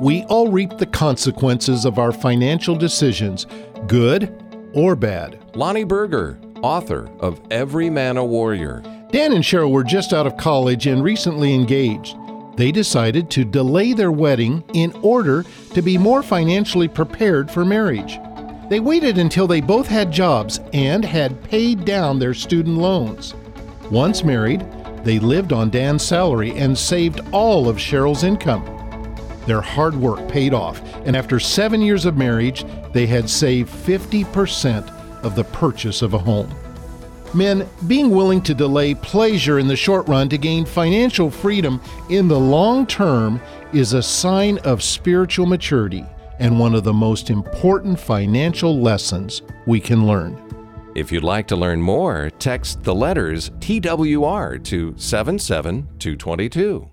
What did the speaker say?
We all reap the consequences of our financial decisions, good or bad. Lonnie Berger, author of Every Man a Warrior. Dan and Cheryl were just out of college and recently engaged. They decided to delay their wedding in order to be more financially prepared for marriage. They waited until they both had jobs and had paid down their student loans. Once married, they lived on Dan's salary and saved all of Cheryl's income. Their hard work paid off, and after 7 years of marriage, they had saved 50% of the purchase of a home. Men, being willing to delay pleasure in the short run to gain financial freedom in the long term is a sign of spiritual maturity and one of the most important financial lessons we can learn. If you'd like to learn more, text the letters TWR to 77222.